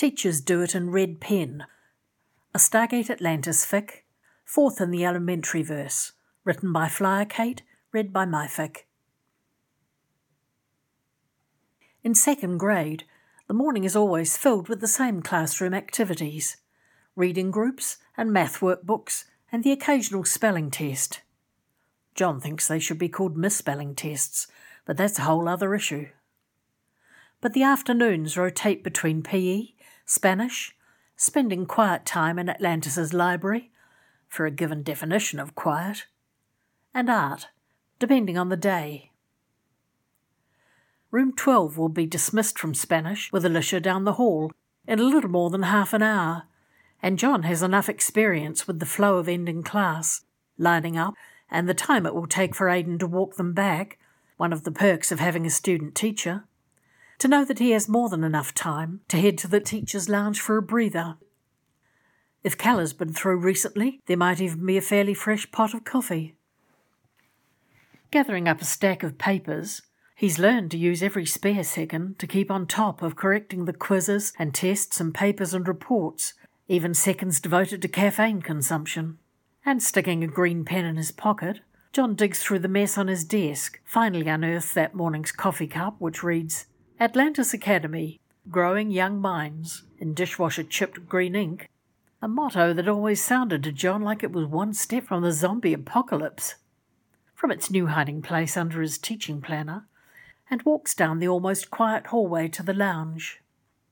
Teachers do it in red pen. A Stargate Atlantis fic, fourth in the elementary verse, written by Flyer Kate, read by my fic. In second grade, the morning is always filled with the same classroom activities: reading groups and math workbooks and the occasional spelling test. John thinks they should be called misspelling tests, but that's a whole other issue. But the afternoons rotate between PE, Spanish, spending quiet time in Atlantis' library, for a given definition of quiet, and art, depending on the day. Room 12 will be dismissed from Spanish with Alicia down the hall in a little more than half an hour, and John has enough experience with the flow of ending class, lining up, and the time it will take for Aidan to walk them back, one of the perks of having a student teacher, to know that he has more than enough time to head to the teacher's lounge for a breather. If Cal has been through recently, there might even be a fairly fresh pot of coffee. Gathering up a stack of papers, he's learned to use every spare second to keep on top of correcting the quizzes and tests and papers and reports, even seconds devoted to caffeine consumption. And sticking a green pen in his pocket, John digs through the mess on his desk, finally unearths that morning's coffee cup, which reads, Atlantis Academy, Growing Young Minds, in dishwasher-chipped green ink, a motto that always sounded to John like it was one step from the zombie apocalypse. From its new hiding place under his teaching planner, and walks down the almost quiet hallway to the lounge.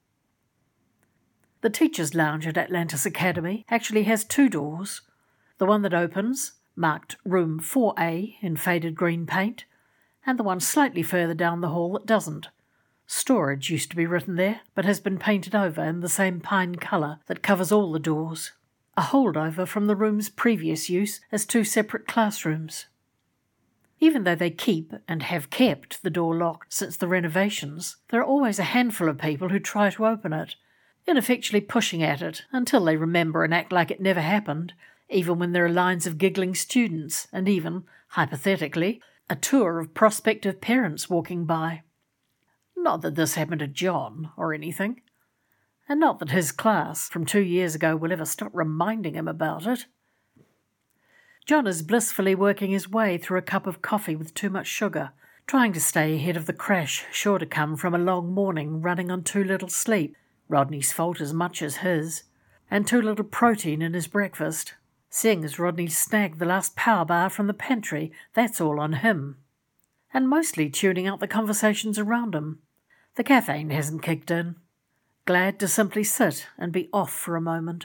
The teacher's lounge at Atlantis Academy actually has two doors. The one that opens, marked Room 4A in faded green paint, and the one slightly further down the hall that doesn't. Storage used to be written there, but has been painted over in the same pine colour that covers all the doors, a holdover from the room's previous use as two separate classrooms. Even though they keep and have kept the door locked since the renovations, there are always a handful of people who try to open it, ineffectually pushing at it until they remember and act like it never happened, even when there are lines of giggling students and even, hypothetically, a tour of prospective parents walking by. Not that this happened to John or anything, and not that his class from 2 years ago will ever stop reminding him about it. John is blissfully working his way through a cup of coffee with too much sugar, trying to stay ahead of the crash sure to come from a long morning running on too little sleep, Rodney's fault as much as his, and too little protein in his breakfast. Seeing as Rodney snagged the last power bar from the pantry, that's all on him. And mostly tuning out the conversations around him. The caffeine hasn't kicked in. Glad to simply sit and be off for a moment.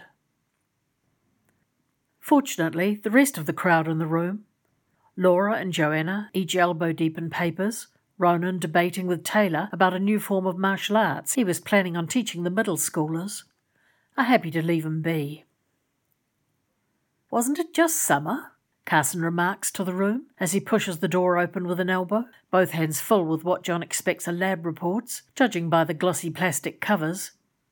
Fortunately, the rest of the crowd in the room, Laura and Joanna, each elbow deep in papers, Ronan debating with Taylor about a new form of martial arts he was planning on teaching the middle schoolers, are happy to leave him be. Wasn't it just summer? Carson remarks to the room as he pushes the door open with an elbow, both hands full with what John expects are lab reports, judging by the glossy plastic covers.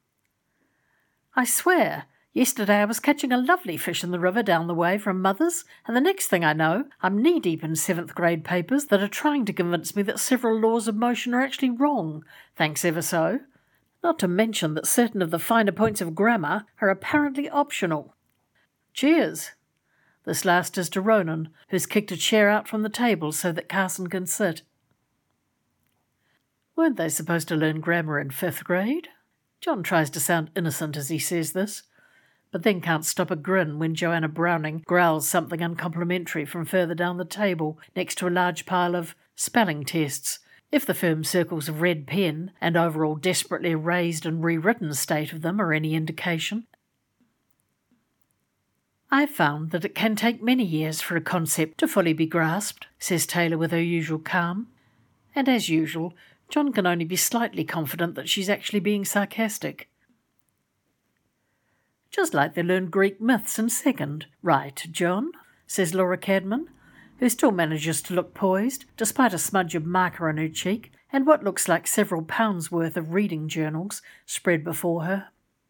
I swear, yesterday I was catching a lovely fish in the river down the way from Mother's, and the next thing I know, I'm knee-deep in 7th grade papers that are trying to convince me that several laws of motion are actually wrong, thanks ever so. Not to mention that certain of the finer points of grammar are apparently optional. Cheers. This last is to Ronan, who's kicked a chair out from the table so that Carson can sit. Weren't they supposed to learn grammar in 5th grade? John tries to sound innocent as he says this, but then can't stop a grin when Joanna Browning growls something uncomplimentary from further down the table next to a large pile of spelling tests, if the firm circles of red pen and overall desperately erased and rewritten state of them are any indication. I've found that it can take many years for a concept to fully be grasped, says Taylor with her usual calm, and as usual, John can only be slightly confident that she's actually being sarcastic. Just like they learned Greek myths in 2nd. Right, John, says Laura Cadman, who still manages to look poised, despite a smudge of marker on her cheek and what looks like several pounds' worth of reading journals spread before her.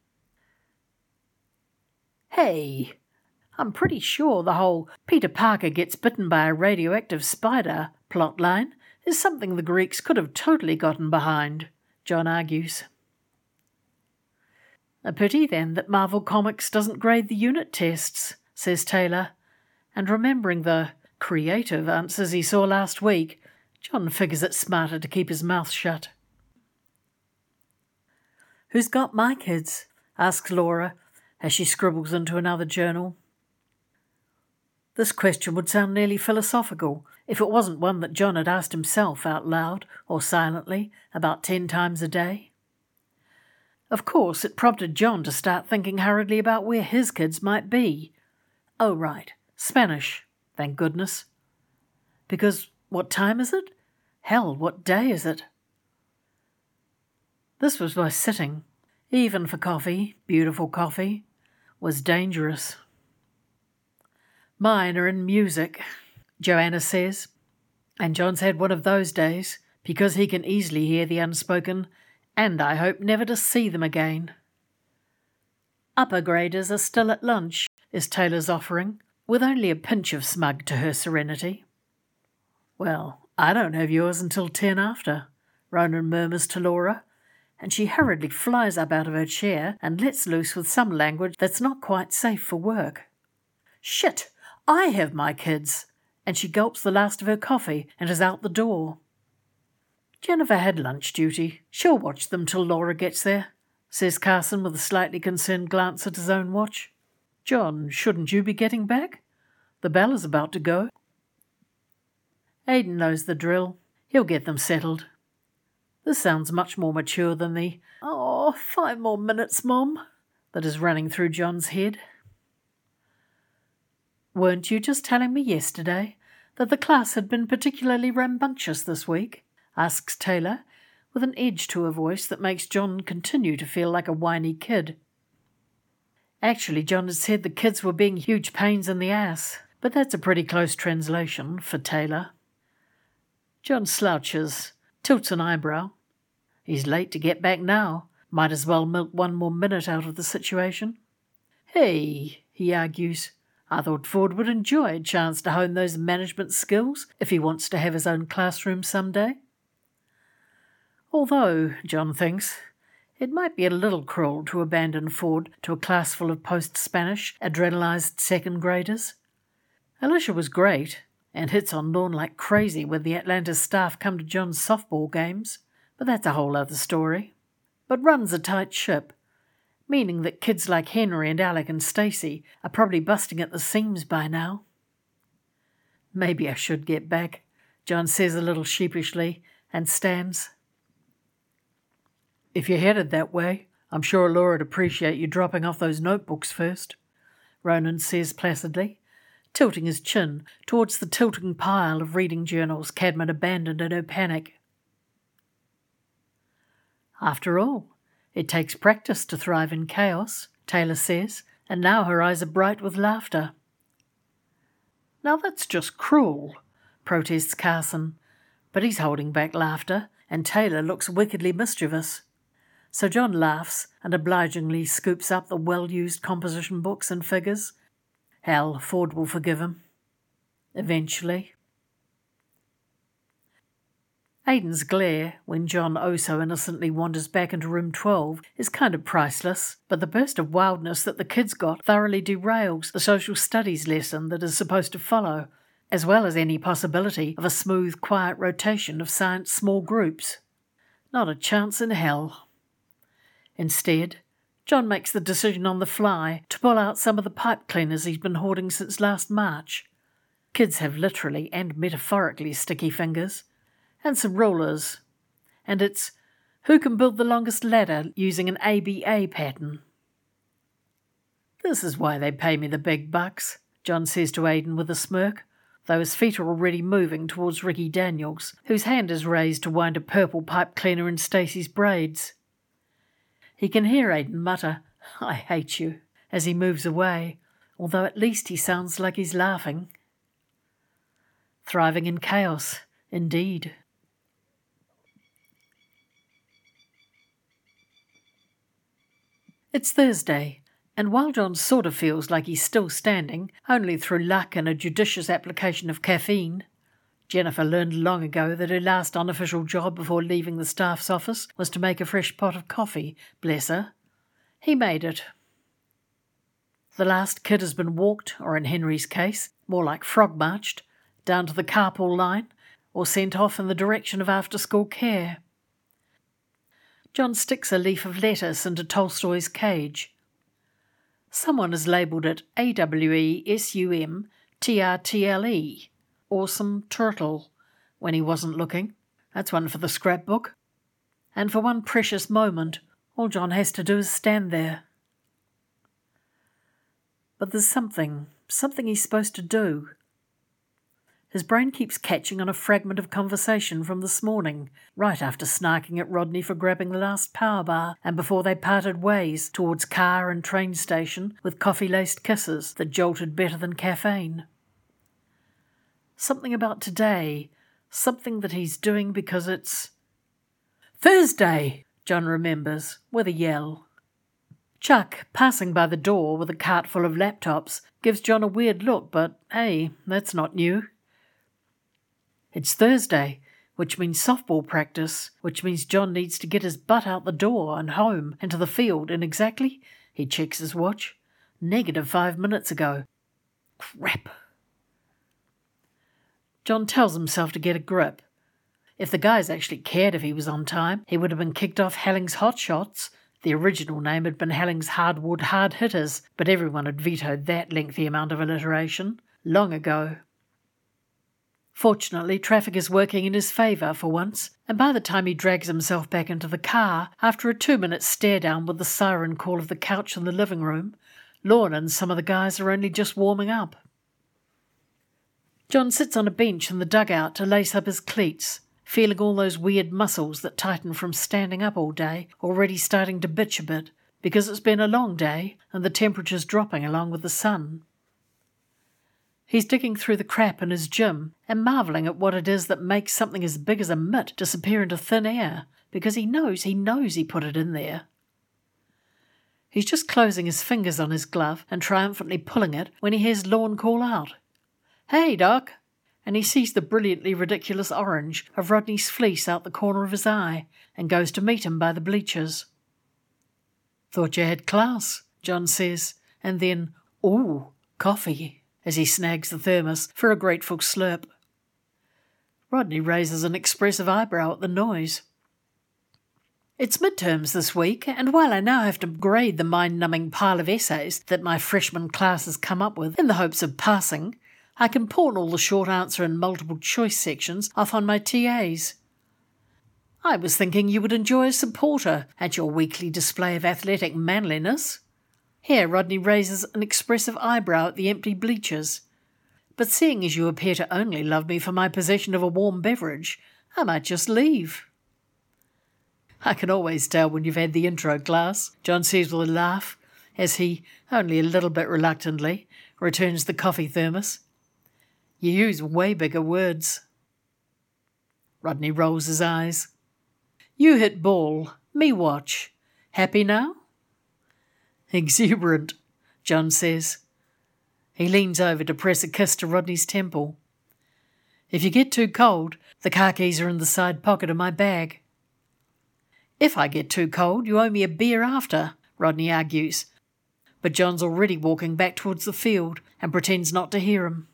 Hey, I'm pretty sure the whole Peter Parker gets bitten by a radioactive spider plotline is something the Greeks could have totally gotten behind, John argues. A pity, then, that Marvel Comics doesn't grade the unit tests, says Taylor, and remembering the creative answers he saw last week, John figures it smarter to keep his mouth shut. "Who's got my kids?" asks Laura, as she scribbles into another journal. This question would sound nearly philosophical if it wasn't one that John had asked himself out loud or silently about 10 times a day. Of course, it prompted John to start thinking hurriedly about where his kids might be. Oh, right, Spanish, thank goodness. Because what time is it? Hell, what day is it? This was why sitting, even for coffee, beautiful coffee, was dangerous. "Mine are in music," Joanna says, and John's had one of those days because he can easily hear the unspoken, and I hope never to see them again. "Upper graders are still at lunch," is Taylor's offering, with only a pinch of smug to her serenity. "Well, I don't have yours until 10 after," Ronan murmurs to Laura, and she hurriedly flies up out of her chair and lets loose with some language that's not quite safe for work. "Shit! I have my kids!" and she gulps the last of her coffee and is out the door. "Jennifer had lunch duty. She'll watch them till Laura gets there," says Carson with a slightly concerned glance at his own watch. "John, shouldn't you be getting back? The bell is about to go." Aidan knows the drill. He'll get them settled. This sounds much more mature than the 5 more minutes, Mom, that is running through John's head. "Weren't you just telling me yesterday that the class had been particularly rambunctious this week?" asks Taylor, with an edge to her voice that makes John continue to feel like a whiny kid. Actually, John had said the kids were being huge pains in the ass, but that's a pretty close translation for Taylor. John slouches, tilts an eyebrow. He's late to get back now. Might as well milk 1 more minute out of the situation. "Hey," he argues, "I thought Ford would enjoy a chance to hone those management skills if he wants to have his own classroom someday." Although, John thinks, it might be a little cruel to abandon Ford to a class full of post-Spanish, adrenalized second graders. Alicia was great, and hits on Lorne like crazy when the Atlanta staff come to John's softball games, but that's a whole other story. But runs a tight ship, meaning that kids like Henry and Alec and Stacy are probably busting at the seams by now. "Maybe I should get back," John says a little sheepishly, and stands. "If you're headed that way, I'm sure Laura'd appreciate you dropping off those notebooks first," Ronan says placidly, tilting his chin towards the tilting pile of reading journals Cadman abandoned in her panic. "After all, it takes practice to thrive in chaos," Taylor says, and now her eyes are bright with laughter. "Now that's just cruel," protests Carson, but he's holding back laughter, and Taylor looks wickedly mischievous. So John laughs and obligingly scoops up the well-used composition books and figures. Hell, Ford will forgive him. Eventually. Aidan's glare, when John oh so innocently wanders back into room 12, is kind of priceless, but the burst of wildness that the kids got thoroughly derails the social studies lesson that is supposed to follow, as well as any possibility of a smooth, quiet rotation of science small groups. Not a chance in hell. Instead, John makes the decision on the fly to pull out some of the pipe cleaners he's been hoarding since last March. Kids have literally and metaphorically sticky fingers, and some rulers, and it's who can build the longest ladder using an ABA pattern. "This is why they pay me the big bucks," John says to Aidan with a smirk, though his feet are already moving towards Ricky Daniels, whose hand is raised to wind a purple pipe cleaner in Stacy's braids. He can hear Aidan mutter, "I hate you," as he moves away, although at least he sounds like he's laughing. Thriving in chaos, indeed. It's Thursday, and while John sort of feels like he's still standing, only through luck and a judicious application of caffeine. Jennifer learned long ago that her last unofficial job before leaving the staff's office was to make a fresh pot of coffee, bless her. He made it. The last kid has been walked, or in Henry's case, more like frog-marched, down to the carpool line, or sent off in the direction of after-school care. John sticks a leaf of lettuce into Tolstoy's cage. Someone has labelled it AWESUMTRTLE, Awesome Turtle, when he wasn't looking. That's one for the scrapbook. And for one precious moment, all John has to do is stand there. But there's something he's supposed to do. His brain keeps catching on a fragment of conversation from this morning, right after snarking at Rodney for grabbing the last power bar and before they parted ways towards car and train station with coffee-laced kisses that jolted better than caffeine. Something about today, something that he's doing because it's Thursday, John remembers, with a yell. Chuck, passing by the door with a cart full of laptops, gives John a weird look, but hey, that's not new. It's Thursday, which means softball practice, which means John needs to get his butt out the door and home and to the field in exactly, he checks his watch, -5 minutes ago. Crap. John tells himself to get a grip. If the guys actually cared if he was on time, he would have been kicked off Helling's Hot Shots. The original name had been Helling's Hardwood Hard Hitters, but everyone had vetoed that lengthy amount of alliteration long ago. Fortunately, traffic is working in his favour for once, and by the time he drags himself back into the car, after a 2-minute stare-down with the siren call of the couch in the living room, Lorne and some of the guys are only just warming up. John sits on a bench in the dugout to lace up his cleats, feeling all those weird muscles that tighten from standing up all day, already starting to bitch a bit, because it's been a long day and the temperature's dropping along with the sun. He's digging through the crap in his gym and marvelling at what it is that makes something as big as a mitt disappear into thin air, because he knows he put it in there. He's just closing his fingers on his glove and triumphantly pulling it when he hears Lorne call out, "Hey, Doc!" And he sees the brilliantly ridiculous orange of Rodney's fleece out the corner of his eye and goes to meet him by the bleachers. "Thought you had class," John says, and then, "Ooh, coffee," as he snags the thermos for a grateful slurp. Rodney raises an expressive eyebrow at the noise. "It's midterms this week, and while I now have to grade the mind-numbing pile of essays that my freshman class has come up with in the hopes of passing, I can pawn all the short answer and multiple choice sections off on my TAs. I was thinking you would enjoy a supporter at your weekly display of athletic manliness." Here Rodney raises an expressive eyebrow at the empty bleachers. "But seeing as you appear to only love me for my possession of a warm beverage, I might just leave." "I can always tell when you've had the intro class," John says with a laugh, as he, only a little bit reluctantly, returns the coffee thermos. "You use way bigger words." Rodney rolls his eyes. "You hit ball, me watch. Happy now?" "Exuberant," John says. He leans over to press a kiss to Rodney's temple. "If you get too cold, the car keys are in the side pocket of my bag." "If I get too cold, you owe me a beer after," Rodney argues. But John's already walking back towards the field and pretends not to hear him.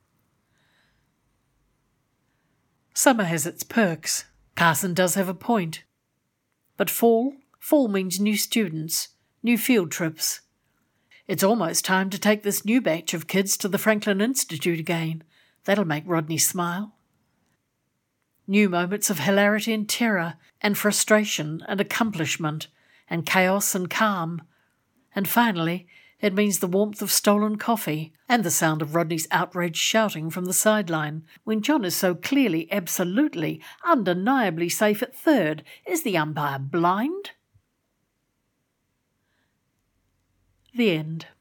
Summer has its perks. Carson does have a point. But fall means new students, new field trips. It's almost time to take this new batch of kids to the Franklin Institute again. That'll make Rodney smile. New moments of hilarity and terror, and frustration and accomplishment, and chaos and calm. And finally, it means the warmth of stolen coffee and the sound of Rodney's outraged shouting from the sideline when John is so clearly, absolutely, undeniably safe at third. Is the umpire blind? The end.